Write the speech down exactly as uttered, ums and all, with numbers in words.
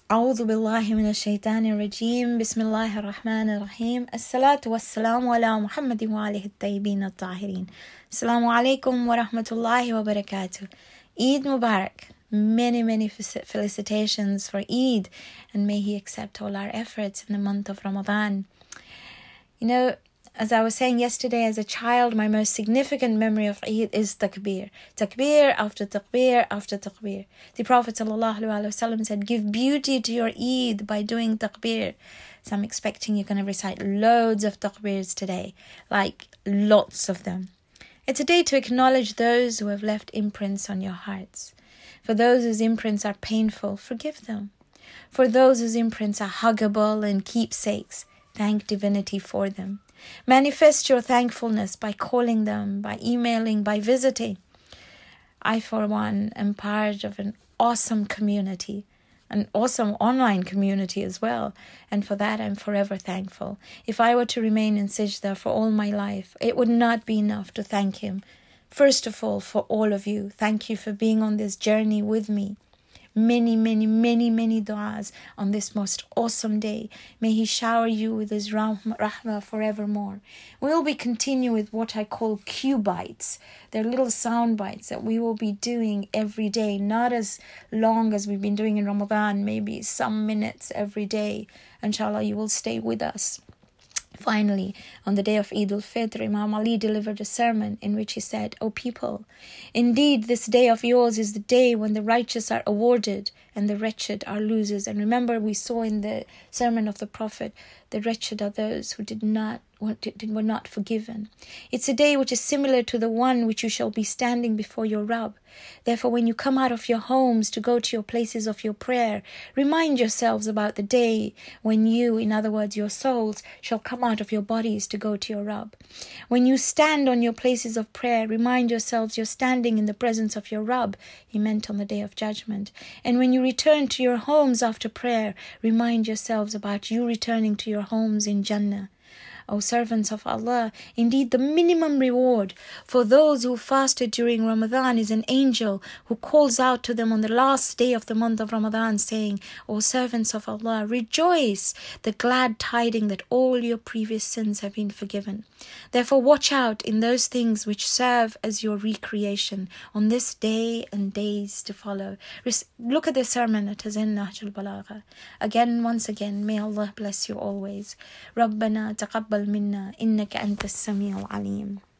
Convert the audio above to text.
أعوذ بالله من الشيطان الرجيم بسم الله الرحمن الرحيم الصلاة والسلام على محمد وآله الطيبين الطاهرين. Assalamu alaikum wa rahmatullahi wa barakatuh. Eid Mubarak. Many, many felicitations for Eid, and may He accept all our efforts in the month of Ramadan. You know, as I was saying yesterday, as a child, my most significant memory of Eid is takbir. Takbir after takbir after takbir. The Prophet ﷺ said, give beauty to your Eid by doing takbir. So I'm expecting you're going to recite loads of takbirs today, like lots of them. It's a day to acknowledge those who have left imprints on your hearts. For those whose imprints are painful, forgive them. For those whose imprints are huggable and keepsakes, thank divinity for them. Manifest your thankfulness by calling them, by emailing, by visiting. I, for one, am part of an awesome community, an awesome online community as well, and for that I'm forever thankful. If I were to remain in Sajda for all my life, it would not be enough to thank Him. First of all, for all of you, thank you for being on this journey with me. Many, many, many, many du'as on this most awesome day. May He shower you with His rahmah forevermore. We'll be continuing with what I call Q bites. They're little sound bites that we will be doing every day, not as long as we've been doing in Ramadan, maybe some minutes every day. Inshallah, you will stay with us. Finally, on the day of Eid al-Fitr, Imam Ali delivered a sermon in which he said, O people, indeed this day of yours is the day when the righteous are awarded and the wretched are losers. And remember, we saw in the sermon of the Prophet, the wretched are those who did not were not forgiven. It's a day which is similar to the one which you shall be standing before your Rabb. Therefore, when you come out of your homes to go to your places of your prayer, remind yourselves about the day when you, in other words, your souls, shall come out of your bodies to go to your Rabb. When you stand on your places of prayer, remind yourselves you're standing in the presence of your Rabb. He meant on the day of judgment. And when you return to your homes after prayer, remind yourselves about you returning to your homes in Jannah. O servants of Allah, indeed the minimum reward for those who fasted during Ramadan is an angel who calls out to them on the last day of the month of Ramadan saying, O servants of Allah, rejoice, the glad tiding that all your previous sins have been forgiven. Therefore watch out in those things which serve as your recreation on this day and days to follow. Look at the sermon at Hazin Nahj al-Balagha. Again, once again, may Allah bless you always. Rabbana taqabbal منا إنك أنت السميع العليم.